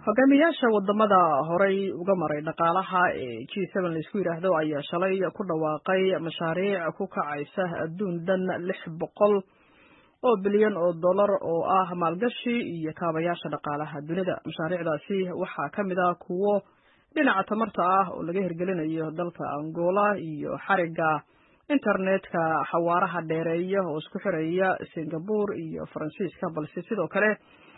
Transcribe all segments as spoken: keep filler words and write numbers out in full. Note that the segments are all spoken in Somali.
Hogaamiyaasha wadamada horay uga maray dhaqaalaha ee G seven la isku yiraahdo ayaa shalay ku dhawaaqay mashaariic ku kacaysa adduun dhan lix boqol oo bilyan oo dollar oo ah maalgashi iyo kaabayaasha dhaqaalaha dunida. Mashaariicdaasi waxaa ka mid ah kuwo dhinaca tamarta ah oo laga hirgelinayo dalka Angola iyo xariga internetka xawaaraha dheereeya oo isku xiraya Singapore iyo Faransiiska, balse sidoo kale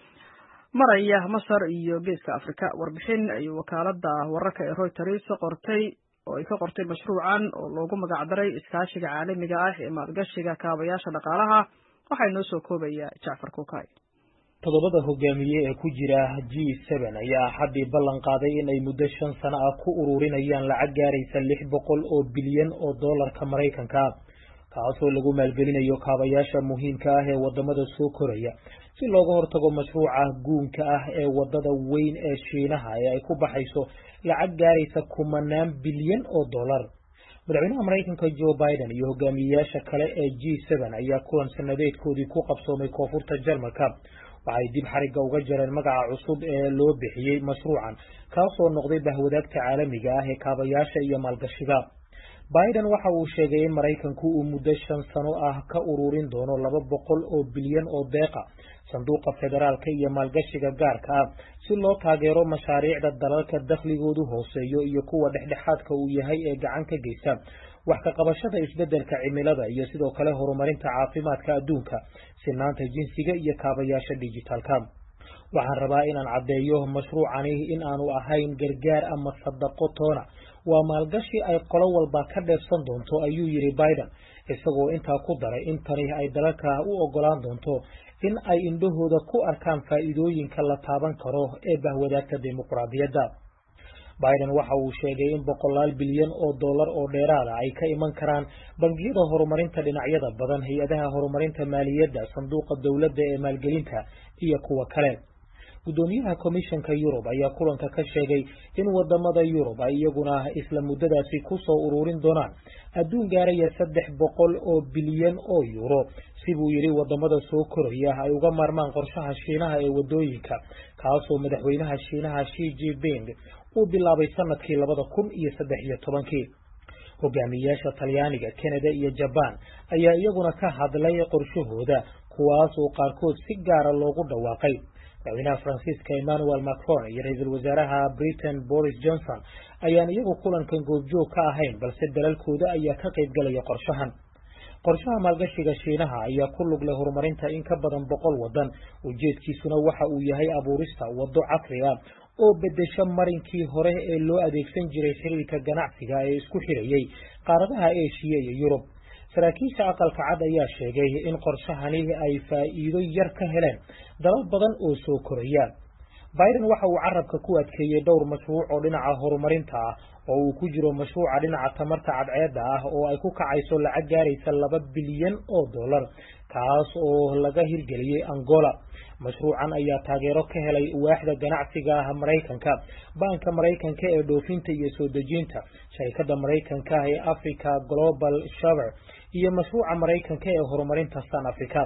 maraya Masar iyo Geeska Afrika. Warbixin ay wakaaladda wararka ee Reuters qortay oo ay ka qortay mashruucan oo loogu magac daray iskaashiga caalamiga ah ee maalgashiga kaabayaasha dhaqaalaha waxay noo soo koobaya Jacfar Kukay. Todobada hogaamiye ee ku jira G seven ayaa xadii ballan qaaday in ay muddo shan sano ah ku ururinayaan lacag gaaraysa lix boqol oo bilyan oo dollarka Mareykanka, kaasoo lagu maalgelinayo kaabayaasha muhiimka ah ee wadamada soo koraya si looga hortago mashruuca guunka ah ee wadada weyn ee Shiinaha ee ay ku baxayso lacag gaaraysa kumanaan bilyan oo dollar. Madaxweynaha Mareykanka Joe Biden iyo hogaamiyaasha kale ee G seven ayaa kulan sanadeedkoodii ku qabsoomay koonfurta Jarmalka. waxay dib xariga uga jareen magaca cusub ee loo bixiyay mashruucan, kaasoo noqday bahwadaagta caalamiga ah ee kaabayaasha iyo maalgashiga. Biden waxa uu sheegay in Mareykanku uu muddo shan sano ah ka ururin doono laba boqol oo bilyan oo deeqa sanduuqa federaalka iyo maalgashiga gaarka ah si loo taageero mashaariicda dalalka dakhligoodu hooseeyo iyo kuwa dhexdhexaadka uu yahay ee gacan ka geysta wax ka qabashada isbeddelka cimilada iyo sidoo kale horumarinta caafimaadka adduunka, sinaanta jinsiga iyo kaabayaasha dhijitaalka. waxaan rabaa inaan caddeeyo mashruucani in aanu ahayn gargaar ama sadaqo toona, waa maalgashi ay qolo walba ka dheefsan doonto, ayuu yiri Biden, isagoo intaa ku daray in tani ay dalalka u ogolaan doonto in ay indhahooda ku arkaan faa'iidooyinka la taaban karo ee bahwadaagta dimuqraadiyadda. Biden waxa uu sheegay in boqolaal bilyan oo dollar oo dheeraad ah ay ka iman karaan bangiyada horumarinta dhinacyada badan, hay'adaha horumarinta maaliyadda, sanduuqa dawladda ee maalgelinta iyo kuwa kale. Gudoomiyaha Komishanka Yurub ayaa kulanka ka sheegay in wadamada Yurub ay iyaguna isla muddadaasi ku soo ururin doonaan adduun gaaraya saddex boqol oo bilyan oo euro si buu yiri wadamada soo koraya ay uga maarmaan qorshaha Shiinaha ee wadooyinka, kaasoo madaxweynaha Shiinaha Xi Jinping uu bilaabay sanadkii labada kun iyo saddex iyo tobankii. Hogaamiyaasha Talyaaniga, Canada iyo Japan ayaa iyaguna ka hadlay qorshahooda, kuwaas oo qaarkood si gaar ah loogu dhawaaqay. madaxweynaha Faransiiska Emmanuel Macron iyo ra'iisul wasaaraha Britain Boris Johnson ayaan iyagu kulankan goobjoog ka ahayn, balse dalalkooda ayaa ka qayb galaya qorshahan. qorshaha maalgashiga Shiinaha ayaa ku lug leh horumarinta in ka badan boqol wadan, ujeedkiisuna waxa uu yahay abuurista wado casri ah oo bedesha marinkii hore ee loo adeegsan jiray xiriirka ganacsiga ee isku xirayay qaaradaha Aasiya iyo Yurub. saraakiisha aqalka cad ayaa sheegay in qorshahani ay faa'iido yar ka heleen dalal badan oo soo koraya. Biden waxa uu carabka ku adkeeyay dhowr mashruuc oo dhinaca horumarinta ah oo uu ku jiro mashruuca dhinaca tamarta cadceedda ah oo ay ku kacayso lacag gaaraysa laba bilyan oo dollar, kaas oo laga hirgeliyay Angola. mashruucan ayaa taageero ka helay waaxda ganacsiga Mareykanka, banka Mareykanka ee dhoofinta iyo soo dejinta, shirkadda Mareykanka ee Africa Global Shaver iyo mashruuca Mareykanka ee horumarinta San Africa.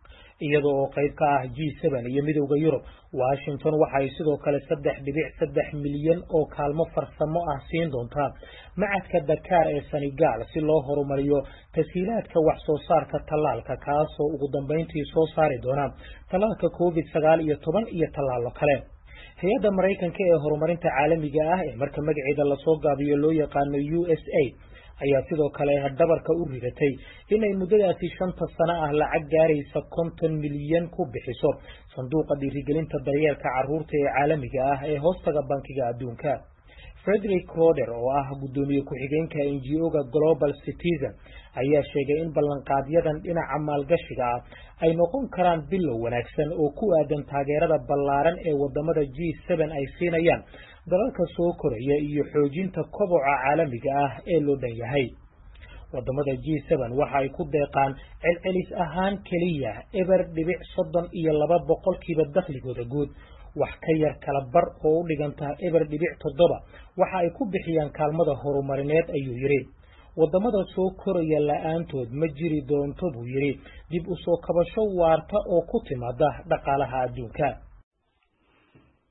iyadoo qayb ka ah G seven iyo midowga Yurub, Washington waxay sidoo kale saddex dhibic saddex milyan oo kaalmo farsamo ah siin doontaa macadka Dakar ee Senegal si loo horumariyo tashiilaadka wax soo saarka tallaalka, kaasoo ugu dambeyntii soo saari doona tallaalka COVID sagaal iyo toban iyo tallaalo kale. hay'adda Mareykanka ee horumarinta caalamiga ah ee marka magaceeda la soo gaabiyo loo yaqaano U S A I D ayaa sidoo kale dhabarka u ridatay inay muddadaasi shanta sano ah lacag gaaraysa konton milyan ku bixiso sanduuqa dhiirigelinta daryeelka carruurta ee caalamiga ah ee hoostaga bankiga adduunka. Frederick Roder oo ah gudoomiye ku-xigeenka N G O-ga Global Citizen ayaa sheegay in ballanqaadyadan dhinaca maalgashiga ah ay noqon karaan bilow wanaagsan oo ku aadan taageerada ballaaran ee wadamada G seven ay siinayaan dalalka soo koraya iyo xoojinta koboca caalamiga ah ee loo dhan yahay. wadamada G seven waxa ay ku deeqaan celcelis ahaan kaliya eber dhibic soddon iyo laba boqolkiiba dakhligooda guud, wax ka yar kala bar oo u dhiganta eber dhibic toddoba waxa ay ku bixiyaan kaalmada horumarineed, ayuu yiri. wadamada soo koraya la'aantood ma jiri doonto, buu yiri, dib u soo kabasho waarta oo ku timaada dhaqaalaha adduunka.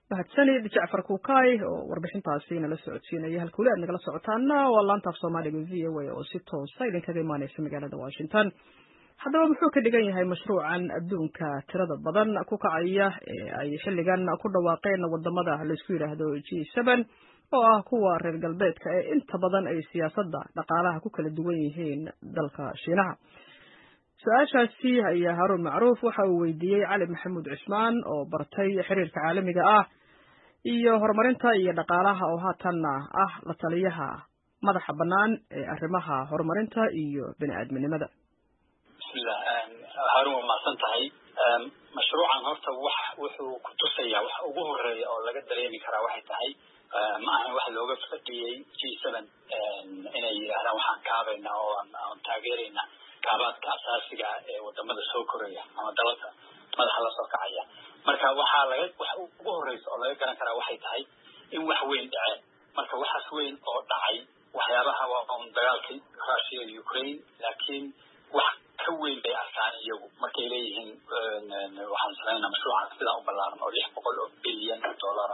mahadsanid Jacfar Kuukay oo warbixintaasi nala socodsiinaya halka wali aad nagala socotaana waa laanta af Soomaaliga V O A oo si toos ah idinkaga imaanaysa magaalada Washington. haddaba muxuu ka dhigan yahay mashruucan adduunka tirada badan ku kacaya ee ay xilligan ku dhawaaqeen wadamada la isku yiraahdo G seven oo ah kuwa reer galbeedka ee inta badan ay siyaasadda dhaqaalaha ku kala duwan yihiin dalka Shiinaha. su-aashaasi ayaa Haruun Macruuf waxa uu weydiiyey Cali Maxamuud Cismaan oo bartay xiriirka caalamiga ah iyo horumarinta iyo dhaqaalaha oo haatanna ah la taliyaha madaxa bannaan ee arrimaha horumarinta iyo bini'aadminimada. bismillah Haruun ma santahay mashruucan horta wax wuxuu ku tusayaa wax ugu horeeya oo laga dareemi karaa waxay tahay ma aha wax looga fadhiyay G seven inay yiraahdaan waxaan kaabayna oo aan taageerayna kaabaadka asaasiga ee wadamada soo koraya ama dalalka madaxa la soo kacaya. marka waxa laga wax ugu horeysa oo laga garan karaa waxay tahay in wax weyn dhacay. marka waxaas weyn oo dhacay waxyaabaha waa dagaalkii Russia iyo Ukraine, laakiin wax ka weyn bay arkaan iyagu markay leeyihiin waxaan sameynaa mashruucan sida u ballaaran oo lix boqol oo bilyan dollar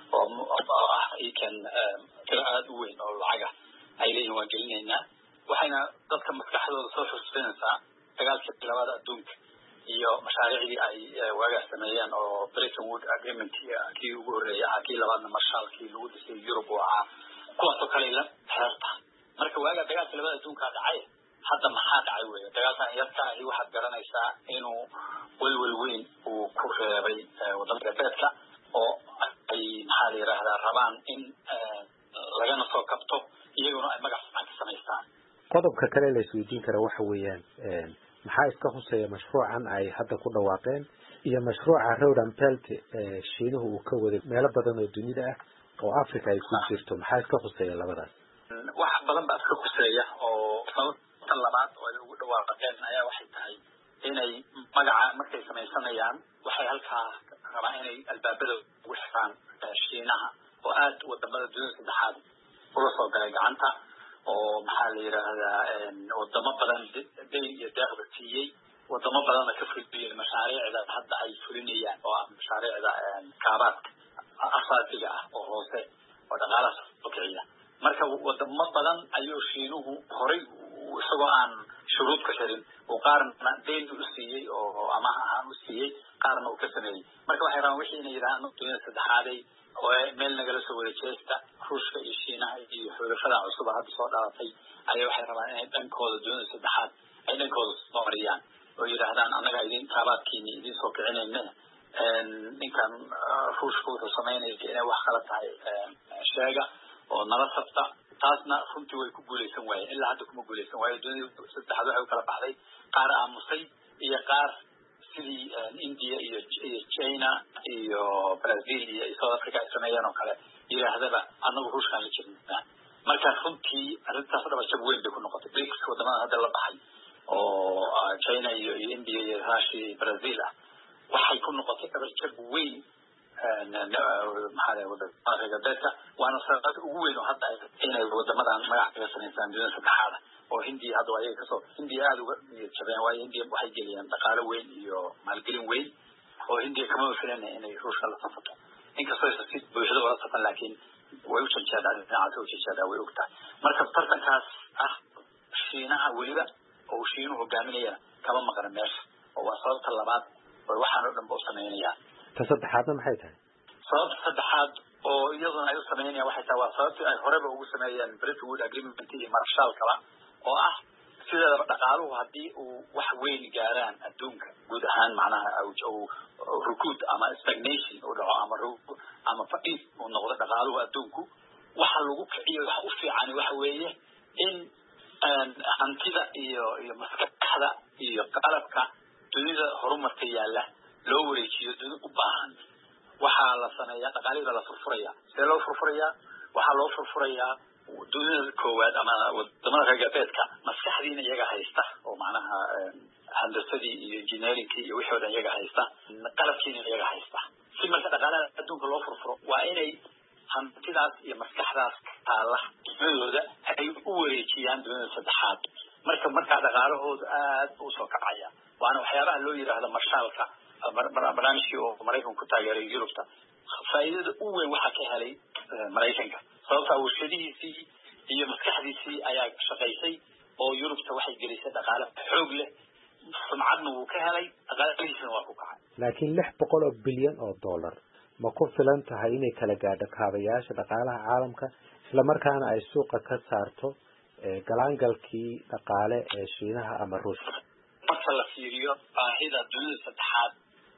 oo ah ikan tiro aad u weyn oo lacaga ay leeyihiin waan gelinaynaa. waxayna dadka maskaxdooda soo xusuusinaysaa dagaalkii labaad adduunka iyo mashaariicdii ay waagaas sameeyeen oo Bretton Woods Agreement kii ugu horreeyay ah kii labaadna Marshallkii lagu dhisay Europe oo ah kuwaasoo kale la xeerta. marka waaga dagaalkii labaad adduunka dhacay hadda maxaa dhacay weeye dagaalkan yarka ahi waxaad garanaysaa inuu walwal weyn uu ku reebay wadamada galbeedka oo ay maxaa la yiraahdaa rabaan in lagana soo kabto iyaguna ay magac fiican ka samaystaan. qodobka kale la isweydiin kara waxa weeyaan maxaa iska khuseeya mashruucan ay hadda ku dhawaaqeen iyo mashruuca Road and Belt ee Shiinuhu uu ka waday meelo badan oo dunida ah oo Afrika ay ku jirto maxaa iska khuseeya labadaas? wax badan baa iska khuseeya oo sababta labaad oo ay ugu dhawaaqeen ayaa waxay tahay inay magaca markay samaysanayaan waxay halkaa rabaan inay albaabada ugu xiraan Shiinaha oo aad wadamada dunida saddexaad ula soo galay gacanta oo maxaa la yiraahdaa wadamo badan deyn iyo deeqba siiyey wadamo badan ka fuliyay mashaariicda hadda ay fulinayaan oo ah mashaariicda kaabaadka asaasiga ah oo hoose oo dhaqaalaha soo kiciya. marka wadamo badan ayuu Shiinuhu horay isagoo aan shuruud ka xirin oo qaarna deyn u siiyey oo amaah ahaan u siiyey qaarna uu ka sameeyay. marka waxay rabaan wixii inay yiraahdaan dunida saddexaaday oo meel nagala soo wada jeesta Ruushka iyo Shiinaha iyo xulafada cusub hadda soo dhalatay ayaa waxay rabaan inay dhankooda dunida saddexaad ay dhankooda soo mariyaan oo yiraahdaan anaga idin kaabaadkiini idin soo kicinayna ninkan Ruushka wuxuu sameynayay inay wax kala tahay sheega oo nala sabta taasna runtii way ku guuleysan waayeen ilaa hadda kuma guuleysan waayo dunida saddexaad waxay kala baxday qaar aamusay iyo qaar sidii India iyo China iyo Brazil iyo South Africa ay sameeyeen oo kale yiraahdaba anagu Ruushka la jirnaa. marka runtii arrintaas dhaba jab weyn bay ku noqotay BRICS wadamada hadda la baxay oo China iyo India iyo Russia iyo Brazil ah waxay ku noqotay dhaba jab weyn maxaa la wadamada galbeedka waana sababta ugu weyn oo hadda inay wadamadan magac kaga samaystaan dunida saddexaad oo Hindiya hadda ay ka soo Hindiya aad uga jabeen waayo Hindiya waxay geliyeen dhaqaale weyn iyo maalgelin weyn oo Hindiya kama filanay inay Ruushka la safato inkastoo ay si buuxda wala safan laakiin way u janjeedaan dhinaca u janjeedaan way ogtahay. marka tartankaas ah Shiinaha weliba oo Shiinuhu hogaaminaya kama maqan meesha oo waa sababta labaad oo waxaan oo dhan boo sameynaya. ta saddexaadna maxay tahay? sababta saddexaad oo iyaduna ay u sameynayaan waxay tahay waa sababtii ay horeba ugu sameeyeen Bretton Woods Agreement iyo Marshallkaba oo ah sideedaba dhaqaaluhu haddii uu wax weyn gaaraan adduunka guud ahaan macnaha uu rukuud ama stagnation uu dhaco ama ama fadhiid uu noqdo dhaqaaluhu adduunku waxa lagu kiciyo wax u fiican waxa weeye in hantida iyo iyo maskaxda iyo qalabka dunida horumarka yaala loo wareejiyo dunida u baahan. waxaa la sameeyaa dhaqaalihiisa la furfuraya see loo furfuraya waxaa loo furfurayaa dunida koowaad ama wadamada reer galbeedka maskaxdiina iyaga haysta oo macnaha handasadii iyo engineeringkii iyo wixii oo dhan iyaga haysta qalabkiina iyaga haysta. si marka dhaqaalaha adduunka loo furfuro waa inay hantidaas iyo maskaxdaas taala dunidooda ay u wareejiyaan dunida saddexaad. marka markaa dhaqaalahooda aad u soo kacaya waana waxyaabaha loo yiraahdo Marshallka barnaamijkii oo Mareykanku ku taageeray Yurubta faa'iidada u weyn waxa ka helay Mareykanka sababta warshadihiisii iyo maskaxdiisii ayaa shaqaysay oo Yurubta waxay gelisay dhaqaale xoog leh sumcadna wuu ka helay dhaqaalihiisana waa ku kacay laakiin lix boqol oo bilyan oo dollar ma ku filan tahay inay kala gaadho kaabayaasha dhaqaalaha caalamka isla markaana ay suuqa ka saarto galaangalkii dhaqaale ee Shiinaha ama Ruushka marka la fiiriyo baahida dunida saddexaad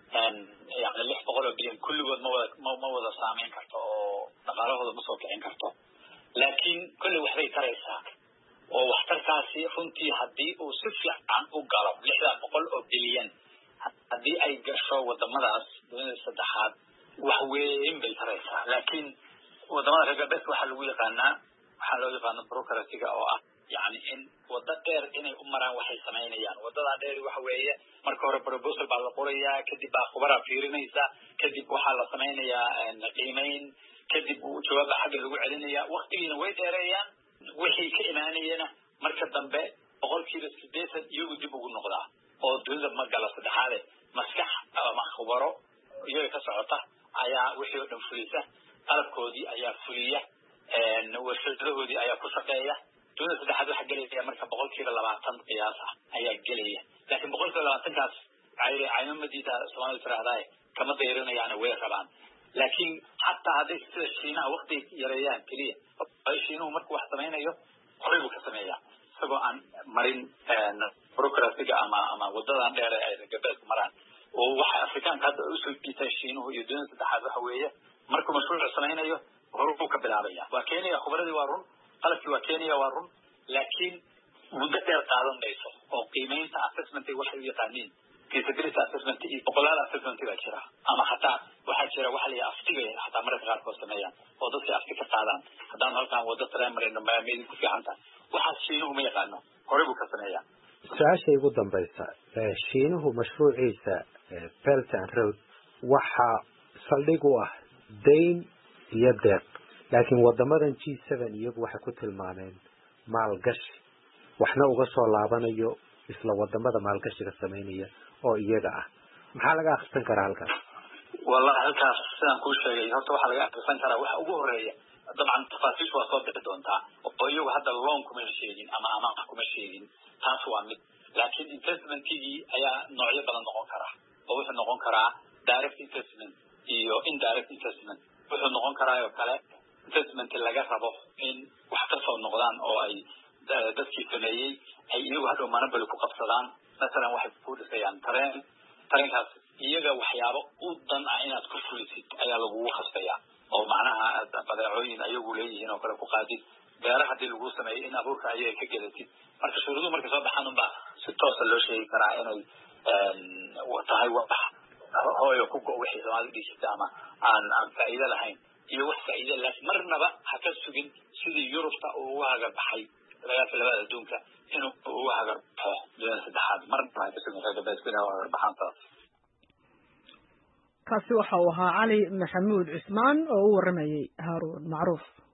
يعني lix boqol oo bilyan kulligood ma wada ma wada saameyn karto oo dhaqaalahooda ma soo kicin karto laakiin kulli waxbay taraysaa oo waxtarkaasi runtii haddii uu si fiican u galo lix boqol oo bilyan haddii ay gasho wadamadaas dunida saddexaad wax weyn bay taraysaa laakiin wadamada reer galbeedka waxaa lagu yaqaanaa waxaa loo yaqaana bureaucracy-ga oo ah يعني إن وضع دير إني أمران وحي سمينيان وضع دير وحوية مركور بروبوسل بعد القرية كذب خبراء فيرينيسا كذب وحال سمينيا نقيمين كذب وجواب حق اللي علينا وقتين ويديريان وحي كإيمانينا مركز ضمباء بقول كيلو سديسة يوجب النقطة أو دوزة مرجلة صدحالة مسكح أو مع خبراء يجي كسرته أيا وحي ونفليسة قلب كودي أيا فلية نورشده دي أيا كسرقية دون سدحات waxa galaya marka boqolkiiba labaatan qiyaas ah ayaa galaya laakiin boqolkiiba labaatan kaas ay ay madida Soomaaliya tiraahday kama deerinayaan way rabaan laakiin hatta hadii sida Shiinaha waqti yareeyaan kaliya ay Shiinuhu markuu wax sameynayo qoribu ka sameeyaa isagoo aan marin bureaucracy-ga ama ama wadadan dheer ay gabeed maraan oo waxa Afrikaan ka u soo jiitay Shiinuhu iyo doon saddexaad waxa weeye markuu mashruuc sameynayo horuu ka bilaabaya waa Kenya khibradii waa run qalabkii waa Kenya waa run laakiin muddo dheer qaadan mayso oo qiimeynta assessment waxay u yaqaaniin feasibility assessment iyo boqolaal assessment baa jira ama hataa waxaa jira waxa la aftigay hataa mararka qaar koo sameeyaan oo dadka aftiga qaadaan haddaan halkaan wada taramarayno maamid ku fiicanta waxa Shiinuhu ma yaqaano hore buu ka sameeyaa su-aasha ugu dambaysa Shiinuhu mashruuciisa Belt and Road waxa saldhig u ah dayn iyo deeq laakiin wadamadan G seven iyagu waxay ku tilmaameen maalgashi waxna uga soo laabanayo isla wadamada maalgashiga sameynaya oo iyaga ah maxaa laga akhrisan karaa halkaas wallahi halkaas sidaan ku sheegay horta waxa laga akhrisan karaa waxa ugu horeeya dabcan tafaasiil waa soo bixi doontaa oo iyagu hadda loan kuma sheegin ama ama kuma sheegin taas waa mid laakiin investment-igi ayaa noocyo badan noqon kara oo wuxuu noqon karaa direct investment iyo indirect investment wuxuu noqon karaa oo kale investment laga rabo in wax ka soo noqdaan oo ay dadkii sameeyay ay iyagu hadhow manabal ku qabsadaan مثلا waxay ku dhisayaan tareen tareenkaas iyaga waxyaabo u dan ah inaad ku fulisid ayaa lagu khasbayaa oo macnaha badeecooyin ayagu leeyihiin oo kale ku qaadid beeraha hadii lagu sameeyo in abuurka ayaga ka gadatid marka shuruudu markay soo baxaan ba si toos ah loo sheegi karaa inay tahay wax hooyo ku go wixii Soomaali dhigta ama aan aan faa'iido lahayn iyo wax faa'iido leh marnaba ha ka sugin sidii Yurubta oo waaga baxay laga filada adduunka inuu uu hagarto dunida saddexaad marnaba ha ka sugin reer galbeedka oo baxanta kaasi waxa uu ahaa Cali Maxamuud Cismaan oo u waramayay Haaruun Macruuf